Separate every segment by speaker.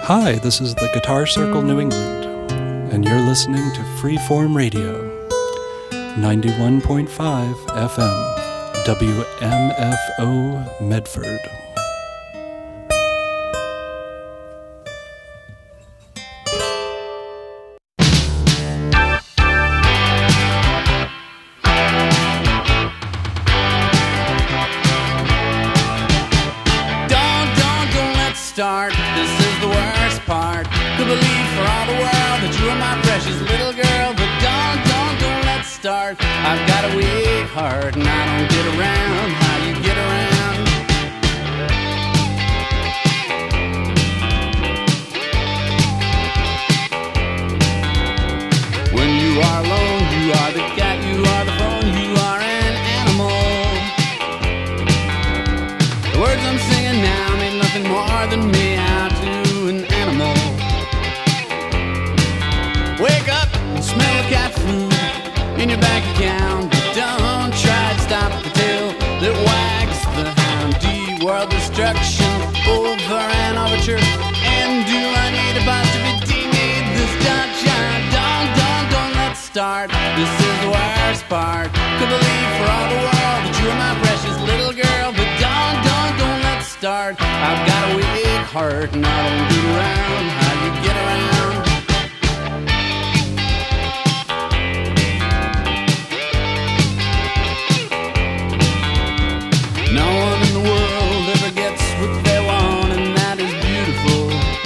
Speaker 1: Hi, this is the Guitar Circle New England, and you're listening to Freeform Radio, 91.5 FM, WMFO Medford.
Speaker 2: Start. This is the worst part. Could believe for all the world that you are my precious little girl, but don't let's start. I've got a weak heart and I don't get around how you get around. When you are alone, you are the cat, you are the phone, you are an animal. The words I'm singing now mean nothing more than me out to an animal. Wake up and smell the cat food in your bank account, but don't try to stop the tail that wags the hound. D-world destruction over an overture. And do I need a positivity? Need this shot? Don't let's start. This is the worst part. Could believe for all the world that you are my precious little girl, but don't let's start. I've got a weak heart and I don't get around how you get around. No one in the world ever gets what they want, and that is beautiful.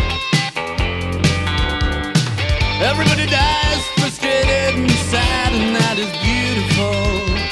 Speaker 2: Everybody dies frustrated and sad, and that is beautiful.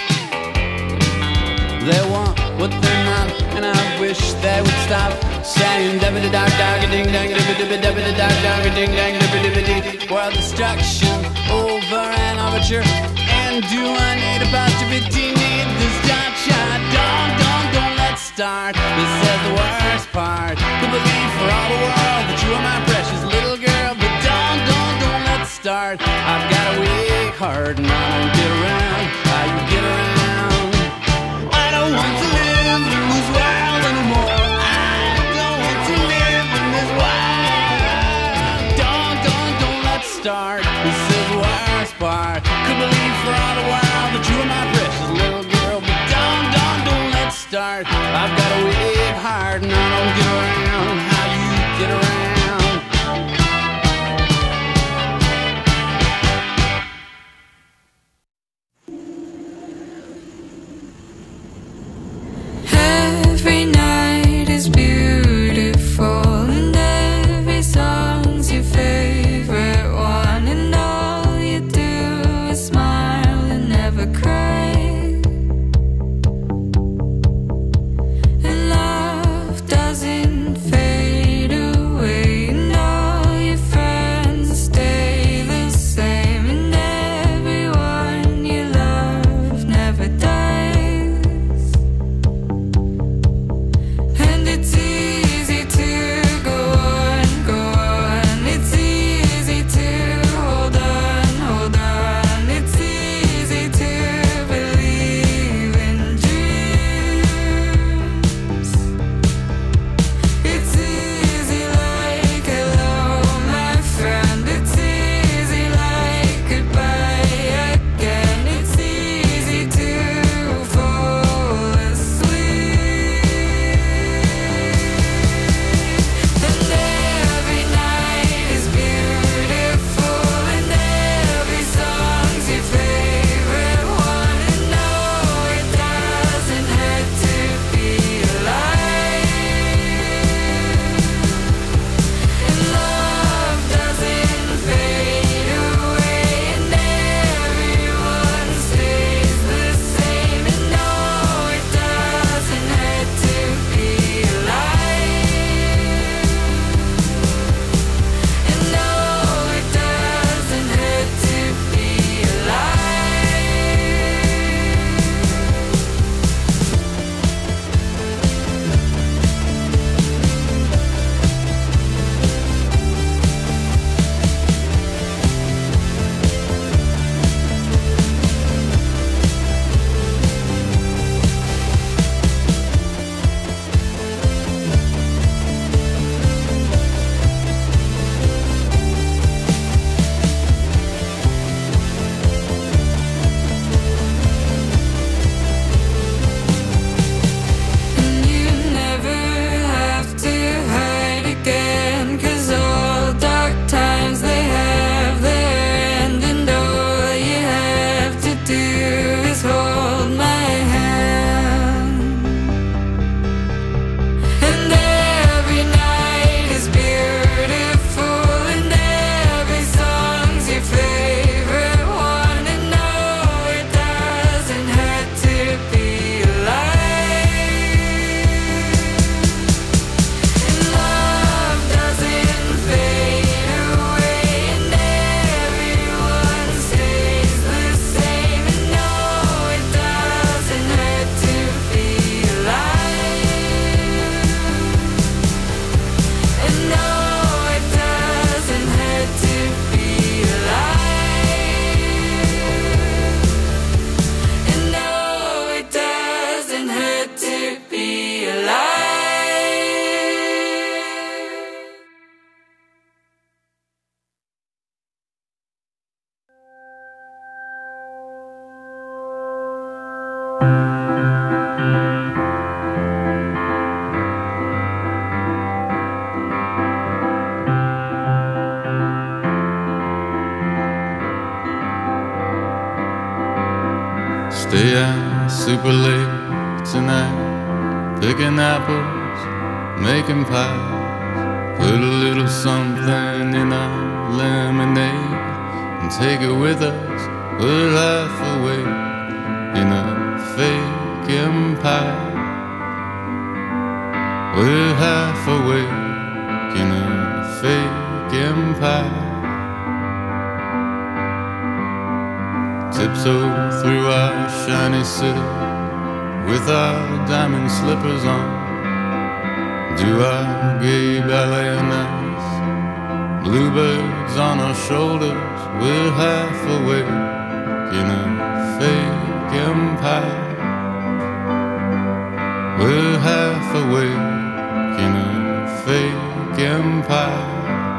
Speaker 2: They want what they're not, and I wish they would stop saying dabba dog dog ding dang dabba dog ding dang dabba. World destruction over an overture. And do I need a positivity? Need this shot? Don't let's start. This is the worst part. Could believe for all the world that you are my precious little girl, but don't let's start. I've got a weak heart and I don't get around how you get around. I don't want to live in this world anymore. I don't want to live in this world. Don't let's start. This is the worst part. Could believe for all the world that you are my precious little girl, but don't let's start. I've got a weak heart and I don't get around how you get around.
Speaker 3: Stay out super late tonight, picking apples, making pies. Put a little something in our lemonade and take it with us. We're half awake in a fake empire. We're half awake in a fake empire. Tiptoe through our shiny city with our diamond slippers on. Do our gay ballet nights, bluebirds on our shoulders. We're half awake in a fake empire. We're half awake in a fake empire.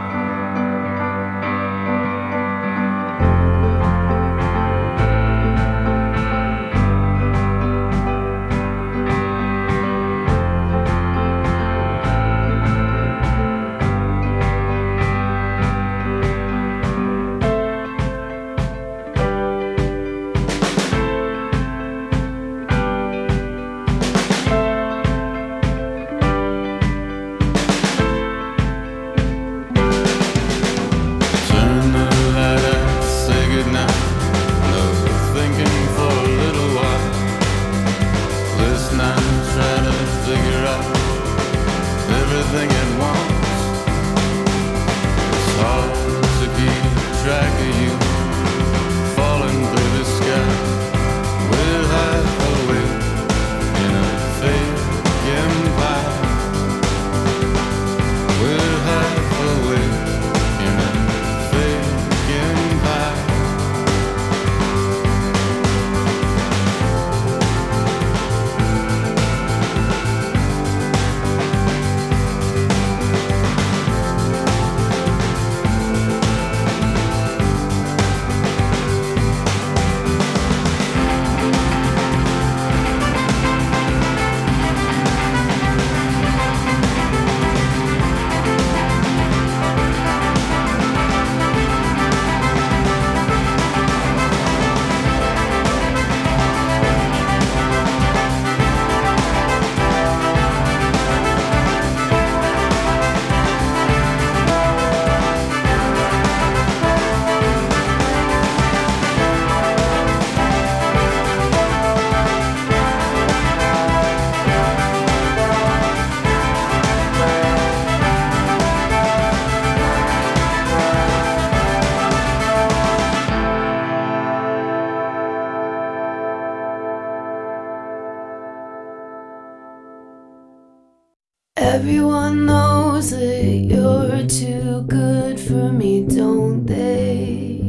Speaker 4: Everyone knows that you're too good for me, don't they?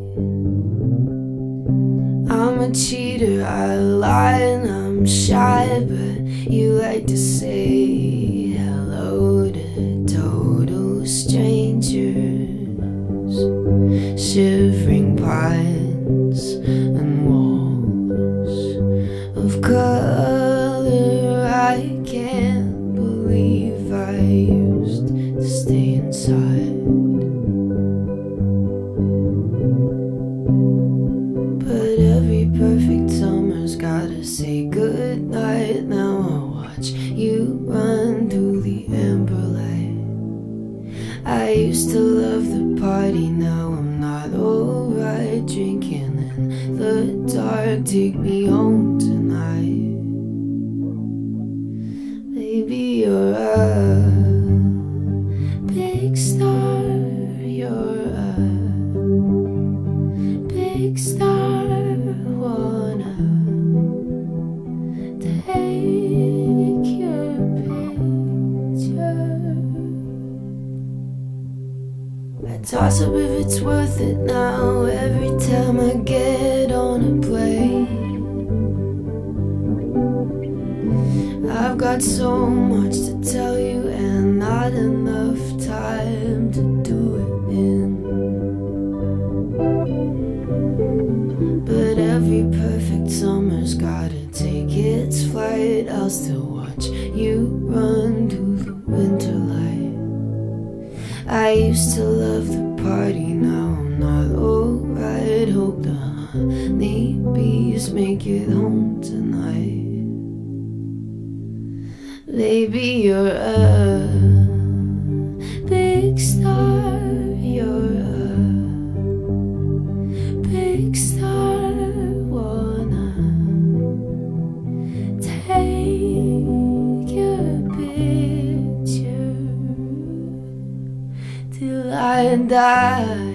Speaker 4: I'm a cheater, I lie and I'm shy, but you like to say hello to total strangers. Shivering pines and walls of color, I can't believe I used to stay inside. But every perfect summer's gotta say goodnight. Now I watch you run through the amber light. I used to love the party, now I'm not alright. Drinking in the dark, take me home tonight. Baby, you're a big star, you're a big star. Wanna take your picture. I toss up if it's worth it now every time I get on a plane. I've got so much to tell you and not enough time to do it in. But every perfect summer's gotta take its flight. I'll still watch you run through the winter light. I used to love the party, now I'm not alright. Hope the honey please make it home tonight. Baby, you're a big star, you're a big star. Wanna take your picture till I die,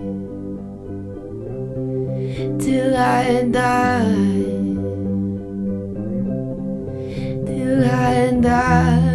Speaker 4: till I die, till I die.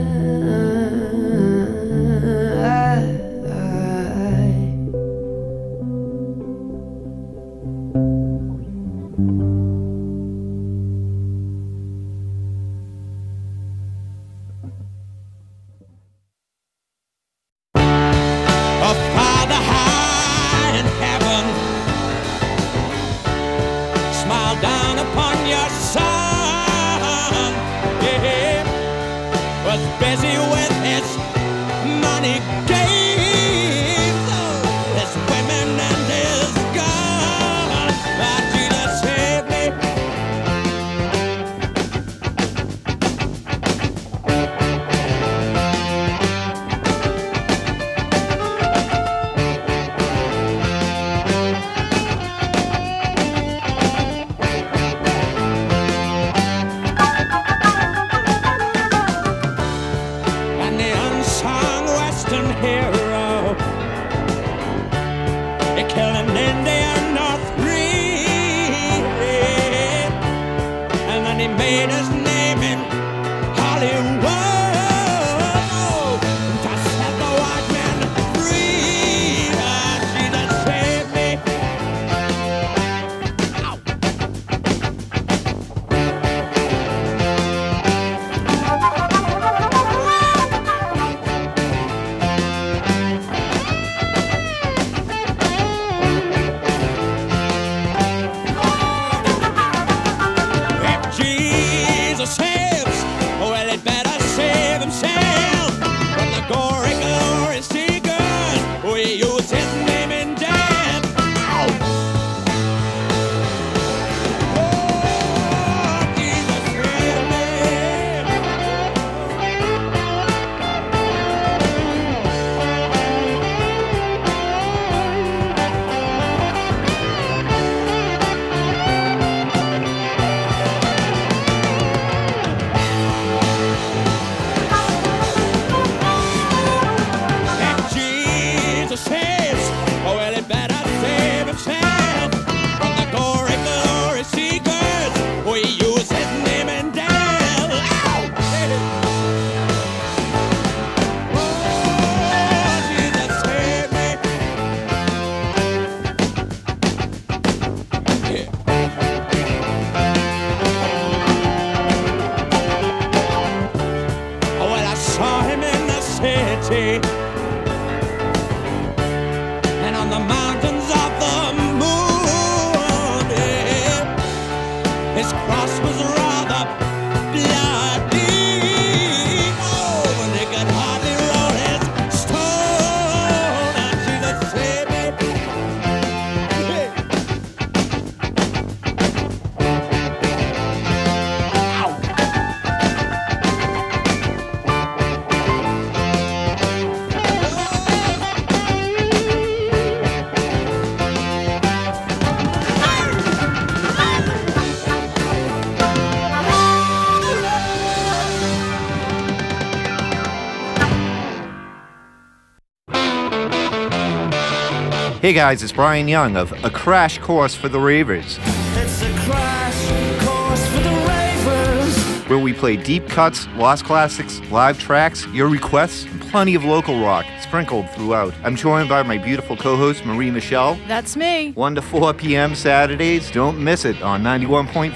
Speaker 5: Hey guys, it's Brian Young of A Crash Course for the Ravers.
Speaker 6: It's a crash course for the Ravers,
Speaker 5: where we play deep cuts, lost classics, live tracks, your requests, and plenty of local rock sprinkled throughout. I'm joined by my beautiful co-host, Marie Michelle.
Speaker 7: That's me.
Speaker 5: 1 to 4 p.m. Saturdays. Don't miss it on 91.5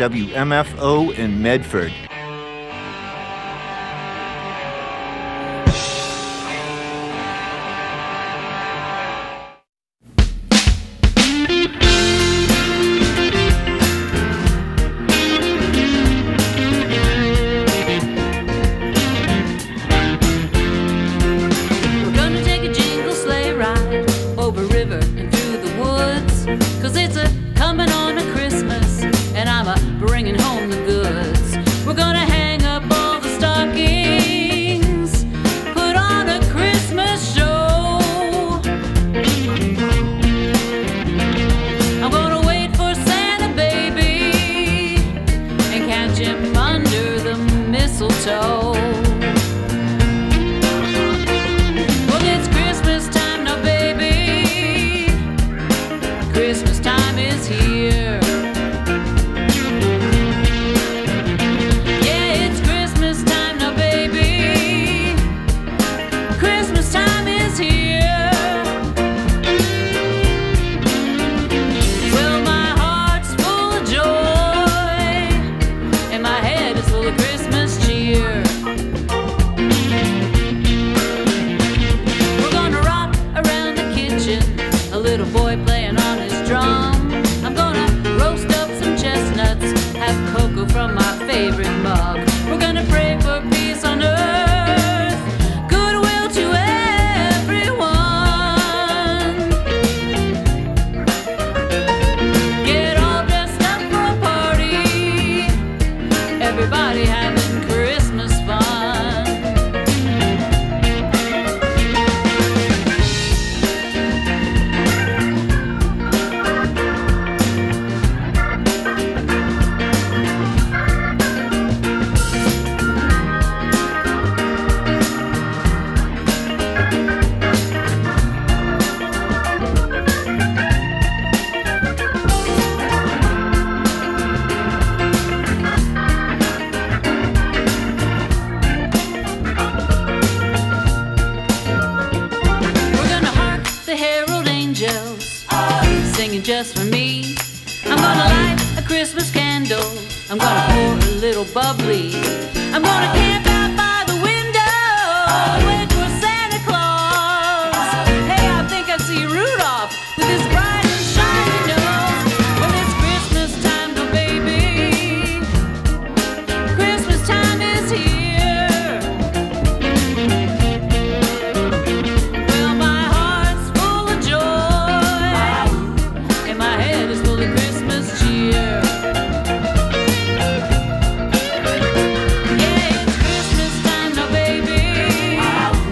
Speaker 5: WMFO in Medford.
Speaker 8: Over river and through the woods, 'cause it's a coming on a Christmas
Speaker 7: have cocoa from my favorite mug. We're gonna pray for peace on earth, goodwill to everyone. Get all dressed up for a party, everybody having Christmas fun. Just for me, I'm gonna light a Christmas candle, I'm gonna pour a little bubbly, I'm gonna camp out by the window, wait for Santa Claus. Hey, I think I see Rudolph with his bright and shiny nose. Well, it's Christmas time, no baby, Christmas time is here. Well, my heart's full of joy, my head is full of Christmas cheer. Yeah, it's Christmas time now, baby.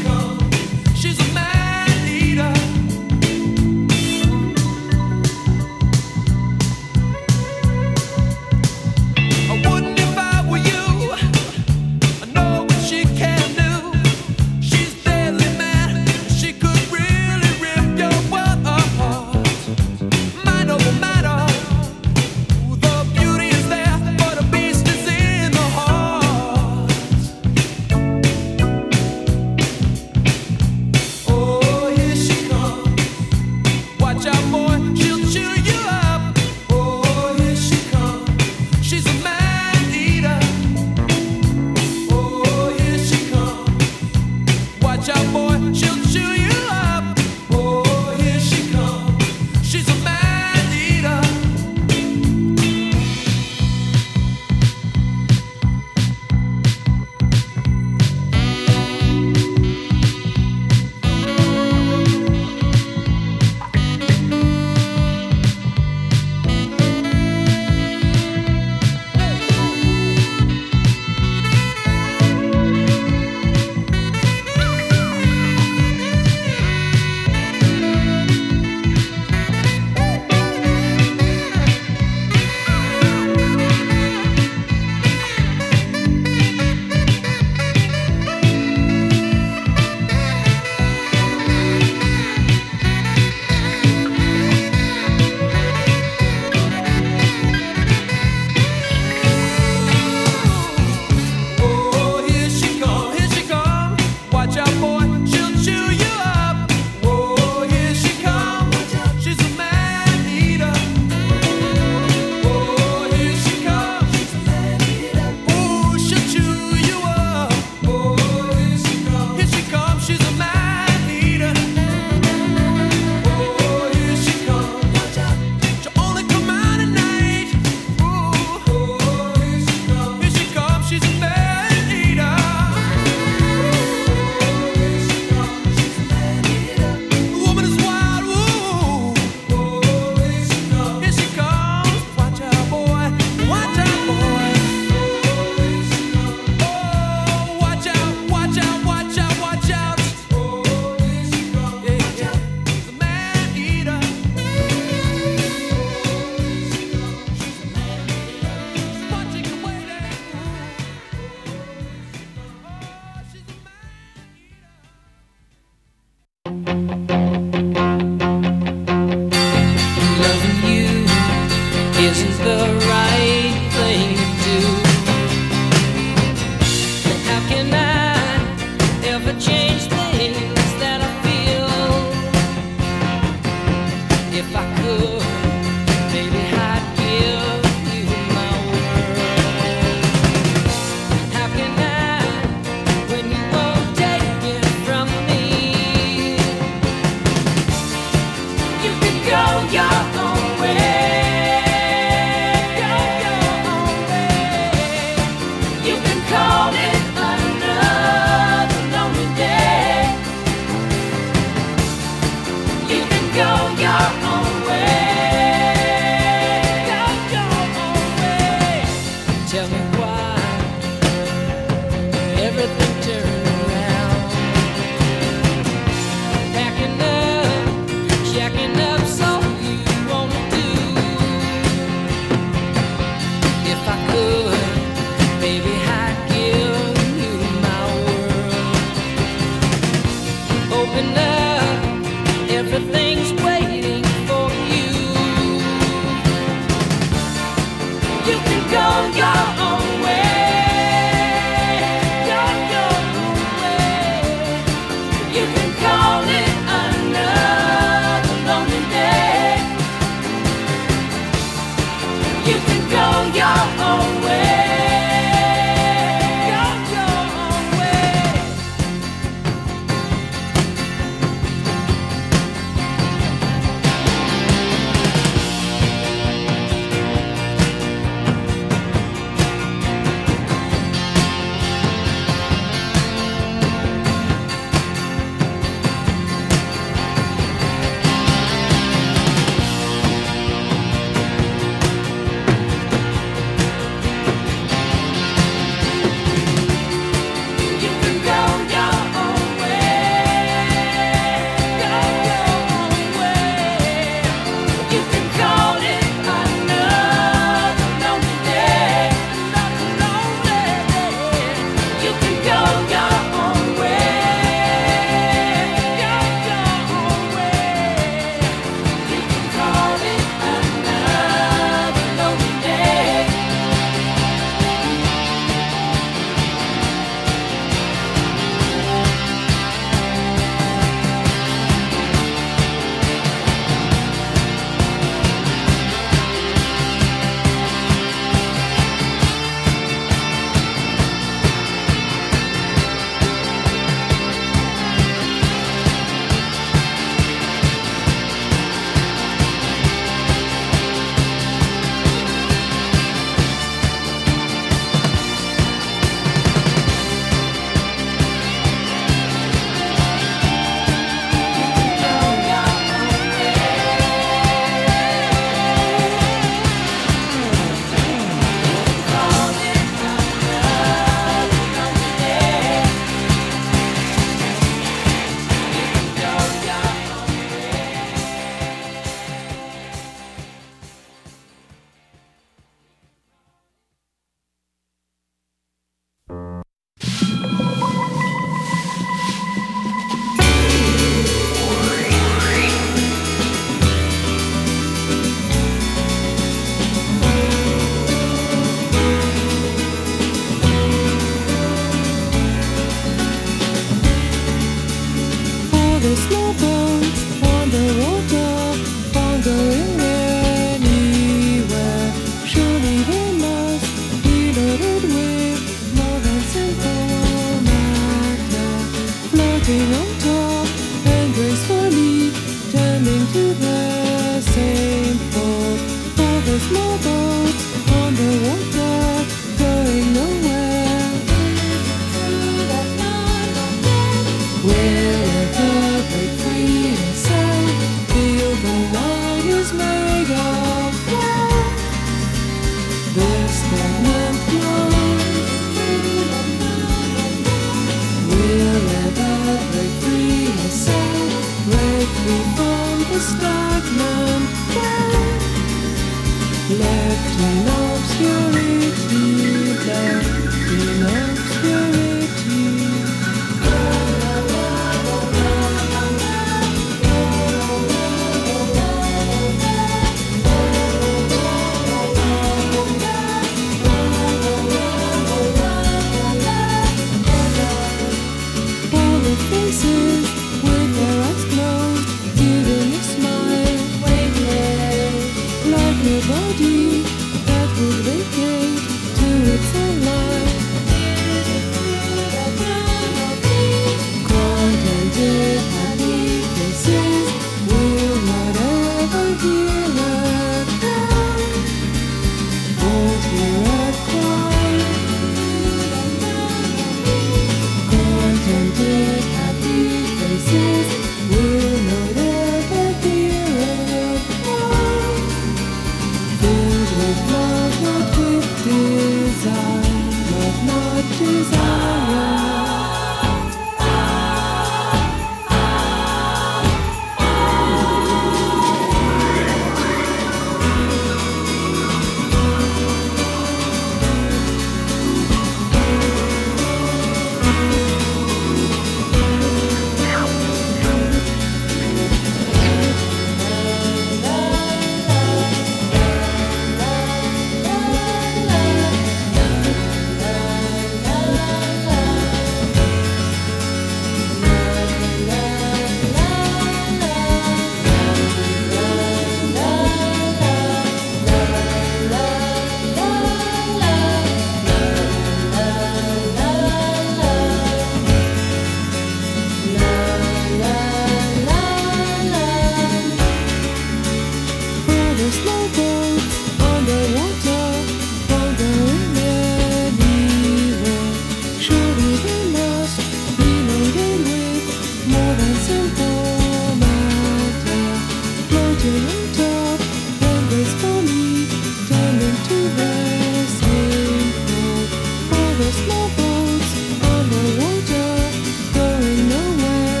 Speaker 6: small boats underwater, wandering anywhere. Surely they must be loaded with more than simple matter. Floating on top, and gracefully tending to their simple. All the small boats underwater, going nowhere.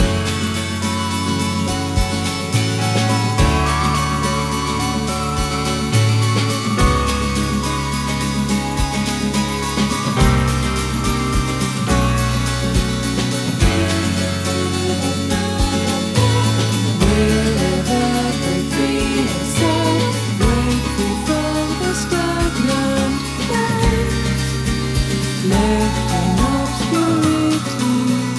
Speaker 6: Wherever break free inside, break free from the stagnant light, left in obscurity.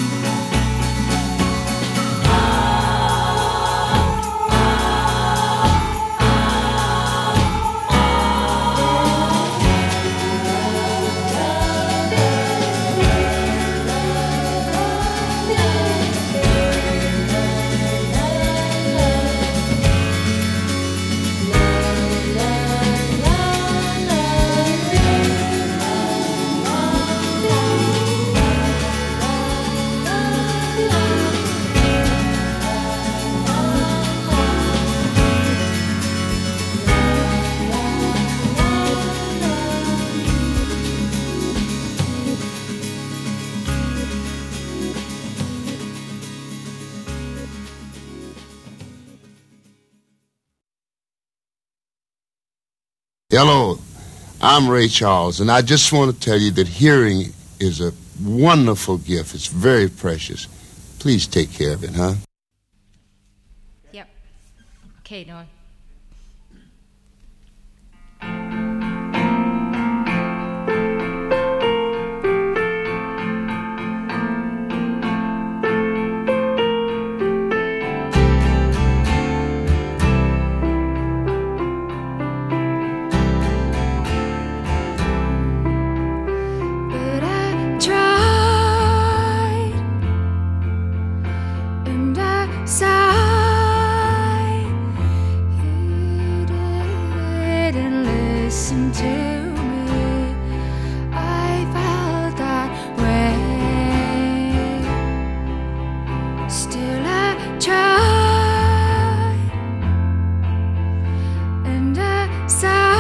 Speaker 8: Hello, I'm Ray Charles, and I just want to tell you that hearing is a wonderful gift. It's very precious. Please take care of it, huh?
Speaker 9: Yep. Okay, Noel.
Speaker 4: But I tried and I sighed. He didn't listen to me. I felt that way. Still I tried and I sighed.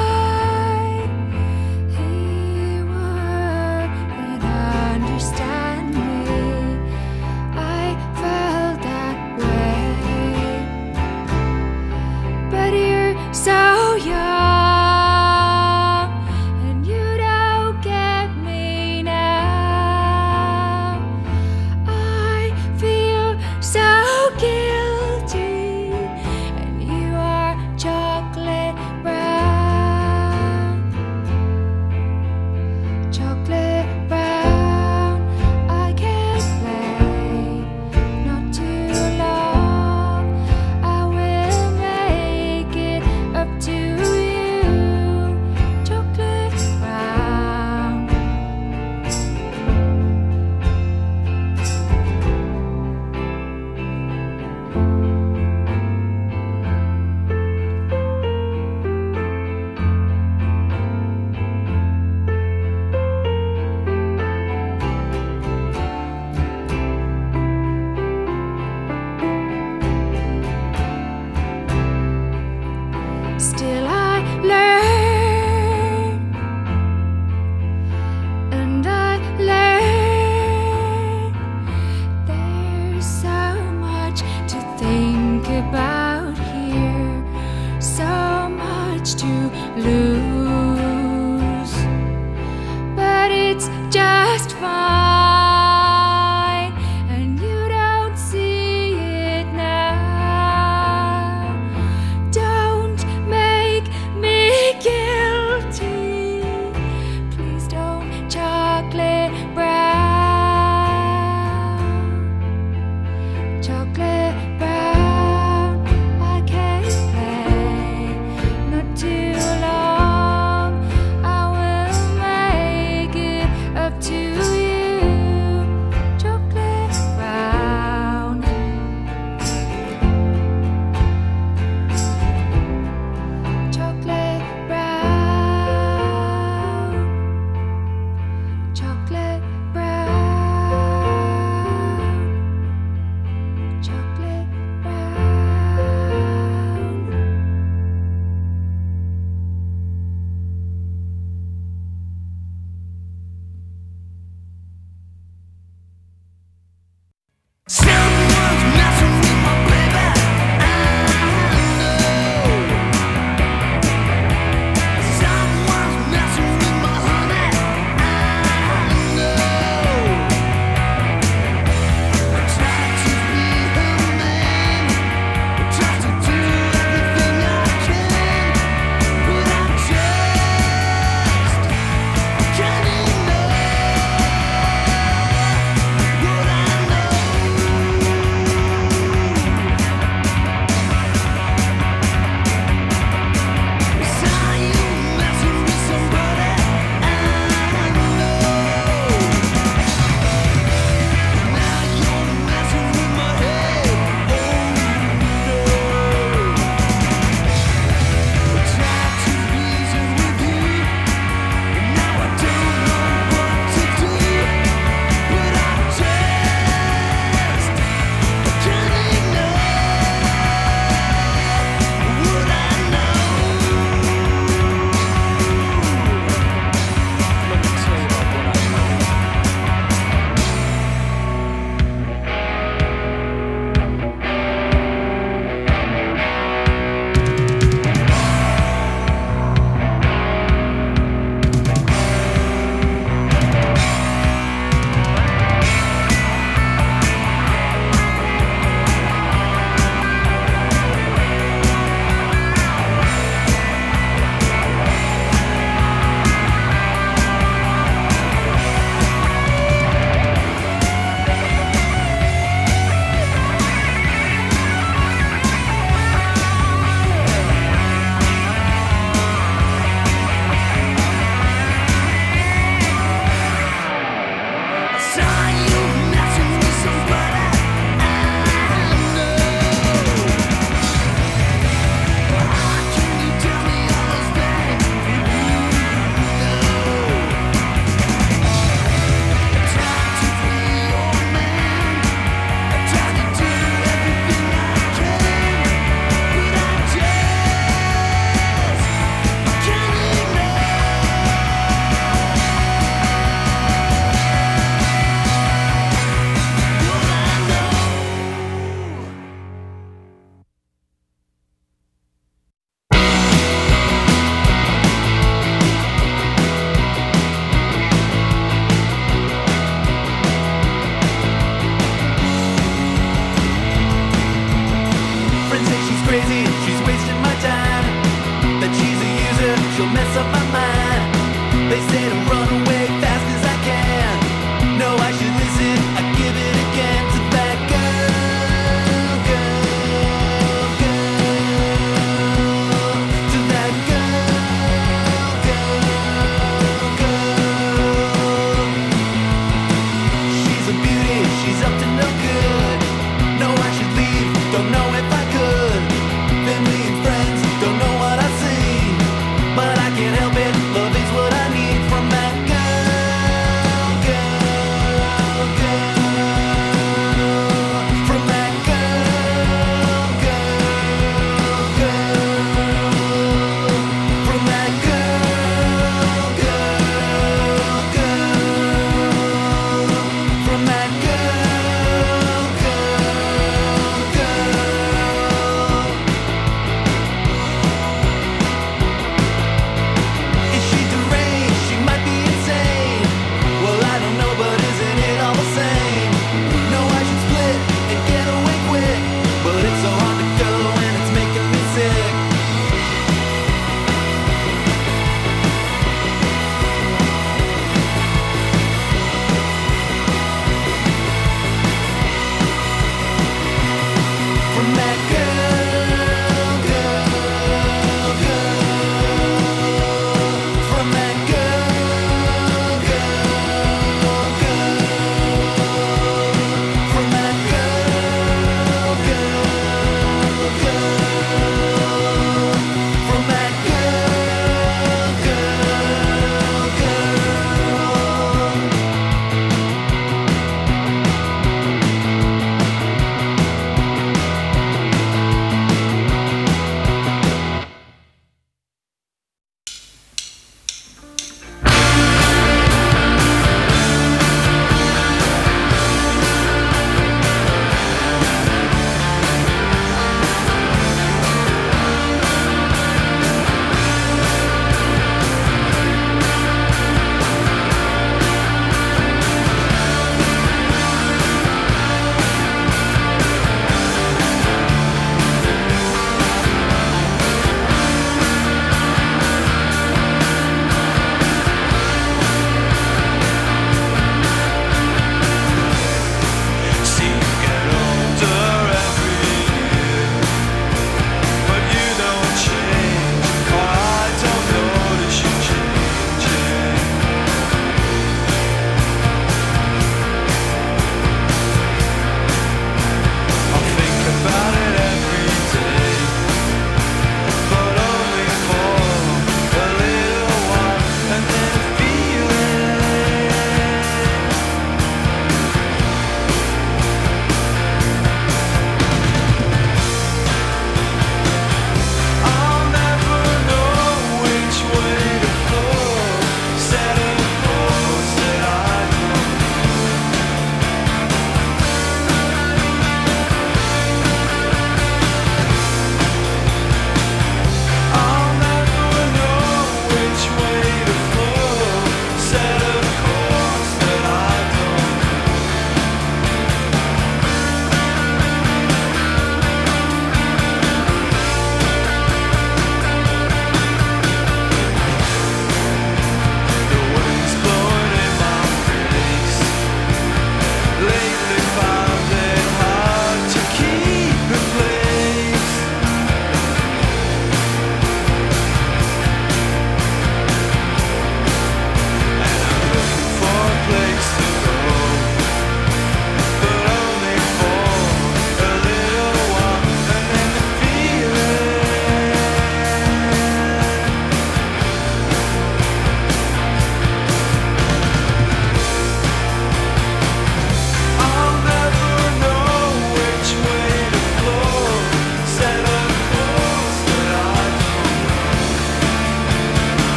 Speaker 4: He wouldn't understand me. I felt that way. But you're so young and you don't get me now. I feel so guilty, and you are chocolate brown. Chocolate brown. I can't play, not too long. I will make it up to you. Chocolate brown. Still I learn and I learn. There's so much to think about here, so much to lose, but it's just fine, and you don't see it now. Don't make me guilty. Please don't. Chocolate brown. Chocolate brown. I can't play, not too long.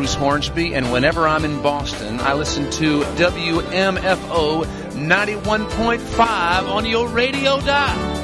Speaker 10: Bruce Hornsby, and whenever I'm in Boston, I listen to WMFO 91.5 on your radio dial.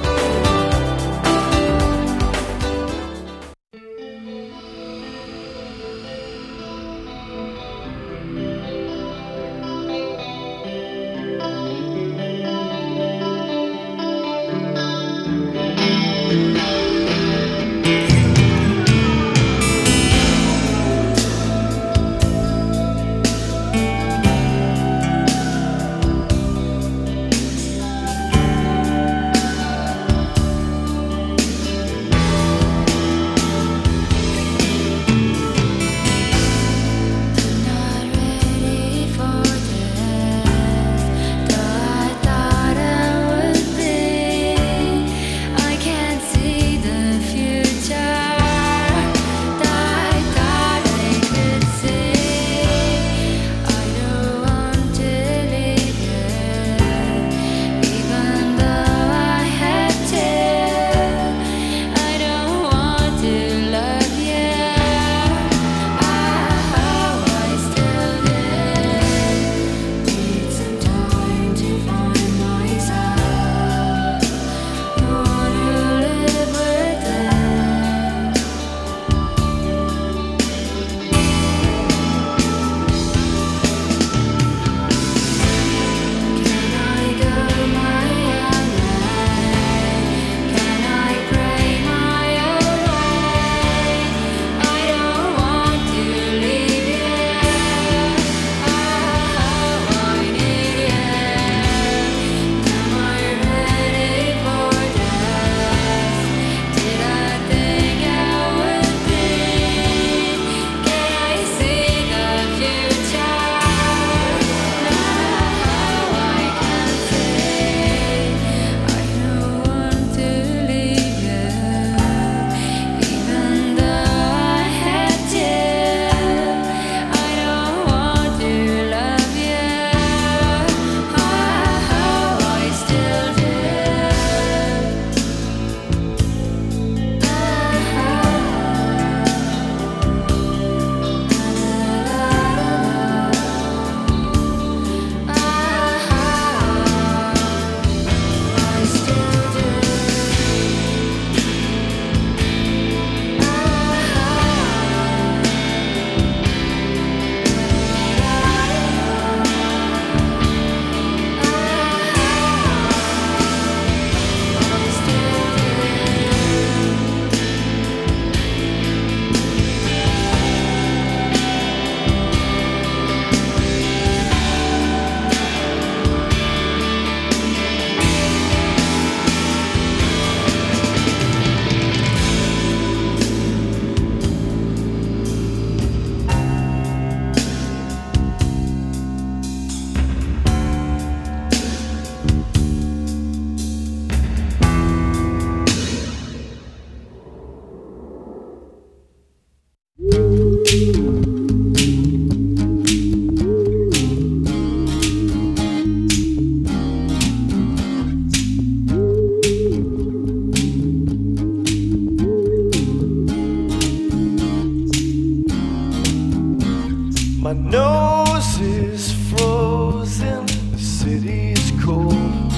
Speaker 6: My nose is frozen, the city's cold.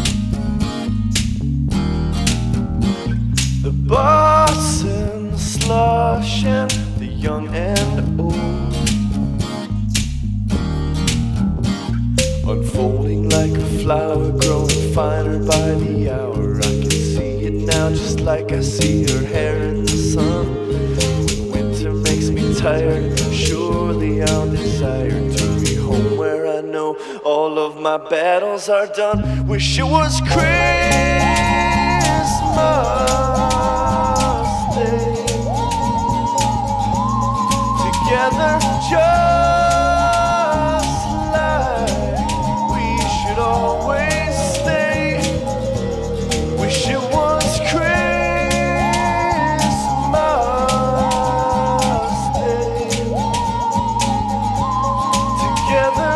Speaker 6: The boss and the slush and the young and old, unfolding like a flower, growing finer by the hour. I can see it now just like I see her hair in the sun. When winter makes me tired, surely I'll desire to be home where I know all of my battles are done. Wish it was Christmas Day, together just like we should always stay. Wish it was Christmas Day, together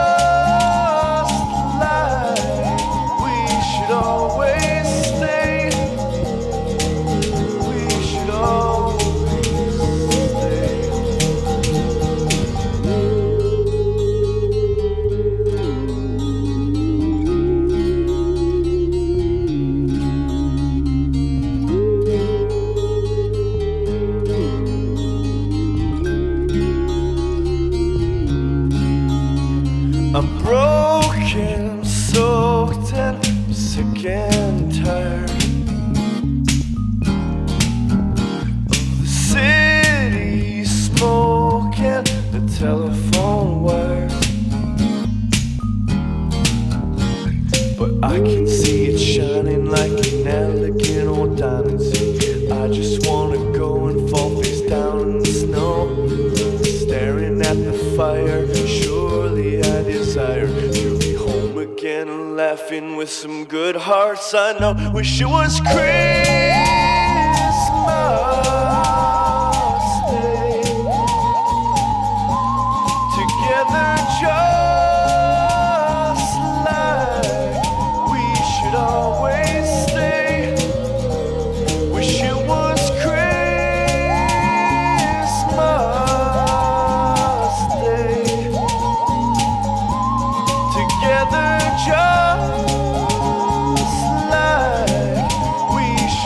Speaker 6: just like we should always stay. getting tired of the city smoke and the telephone wires. But I can see it shining like an elegant old diamond. I just wanna go and fall face down in the snow, staring at the fire. Surely I desire to be home again and laughing with some good hearts. I know, wish it was Christmas Day, together just like we should always stay. Wish it was Christmas Day, together just like we should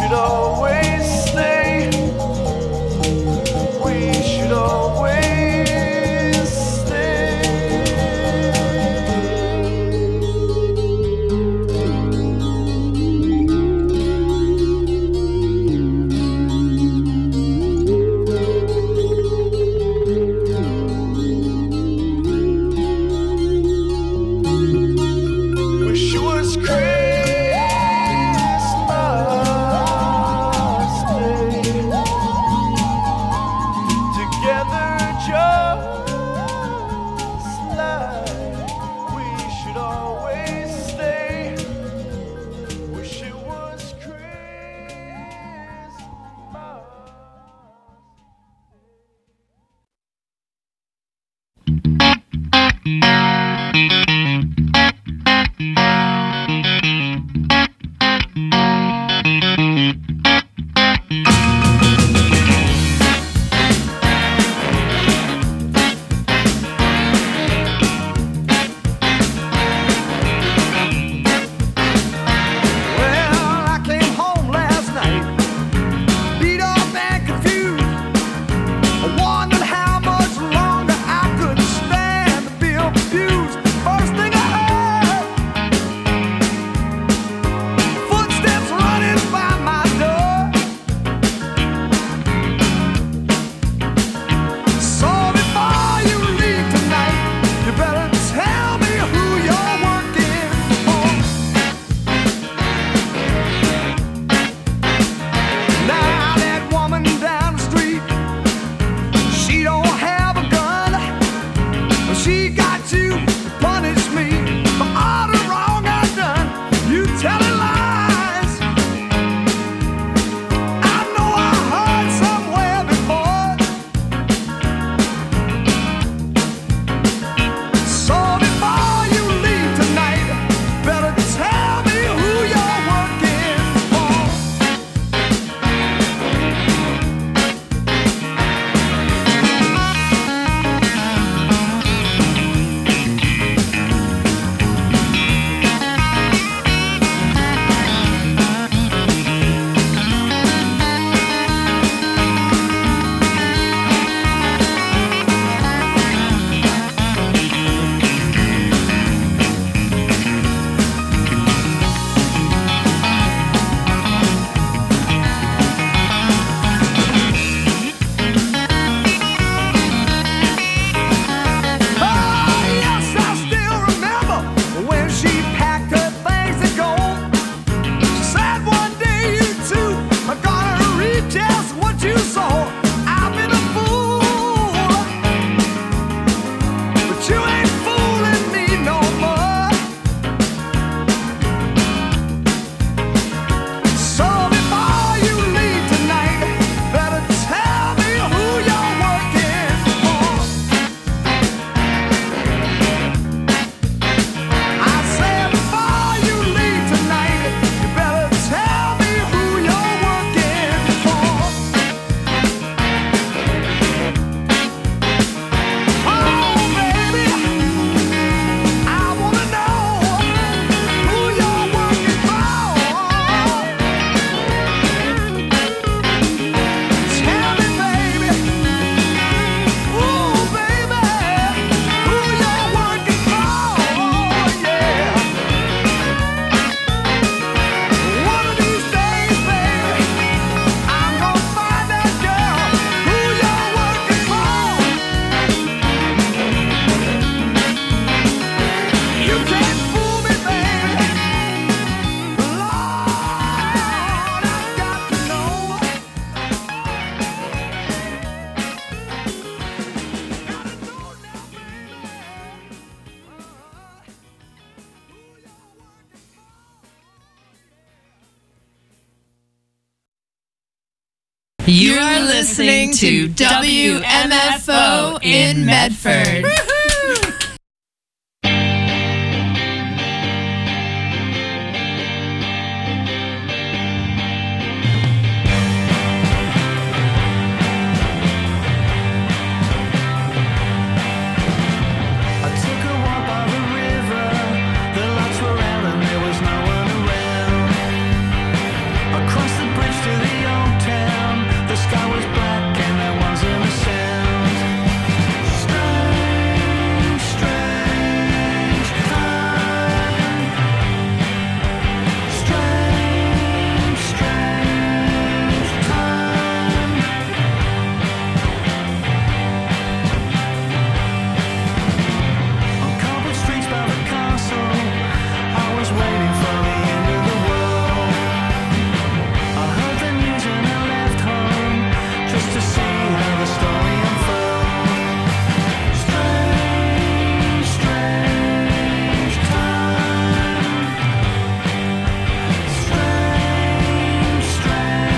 Speaker 11: You are listening to WMFO in Medford.